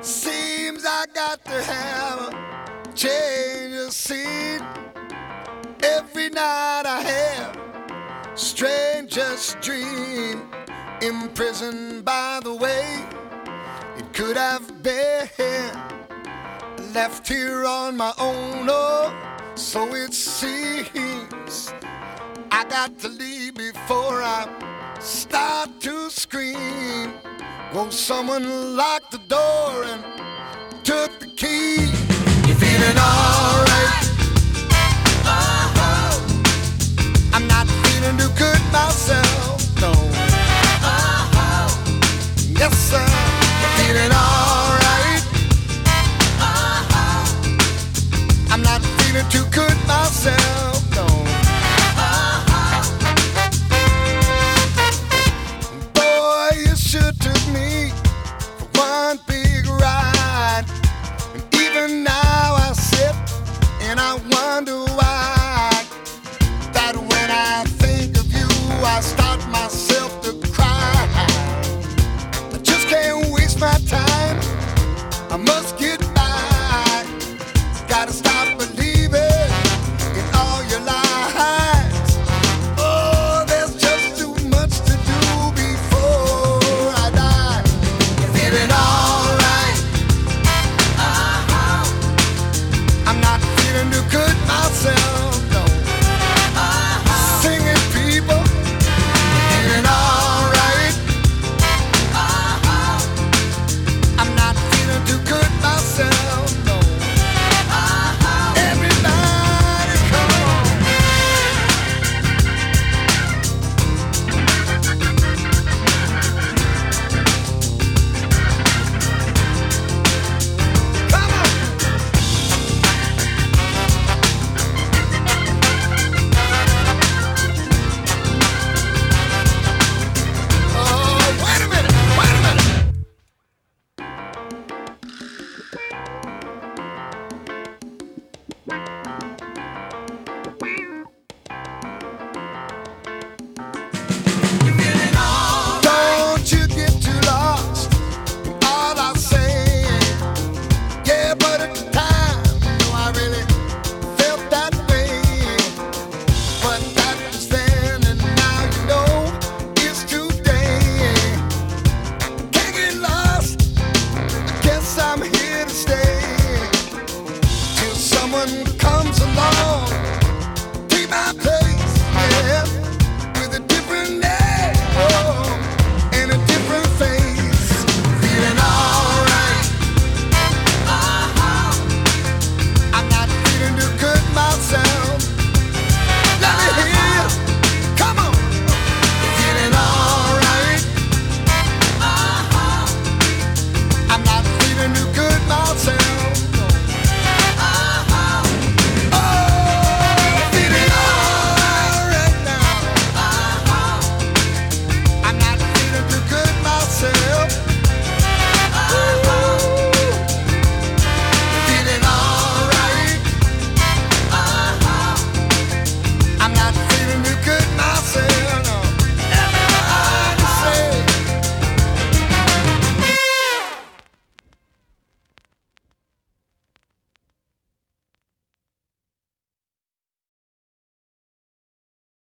Seems I got to have a change of scene. Every night I have strangest dream, imprisoned by the way it could have been, left here on my own. Oh, so it seems I got to leave before I start to scream. Won't someone lock the door and took the key? You feeling alright? Oh, I'm not feeling too good myself, no. Oh, yes sir. You feeling alright? Oh, I'm not feeling too good myself, no. Boy, you should took me for one big ride. And even now I sit and I wonder why. That when I think of you, I start myself to cry. I just can't waste my time. I must get by. Gotta stop believing in all your lies. Oh, there's just too much to do before I die. Feeling alright? I'm not feeling too good myself, no. Singing people, feeling alright? I'm not feeling too good myself, no. Everybody come on. Come on. Oh, wait a minute, wait a minute. Don't you get too lost in all I say. Yeah, but at the time, you know, I really felt that way. But that was then, and now you know it's today. Can't get lost. I guess I'm here to stay till someone comes along, take my place.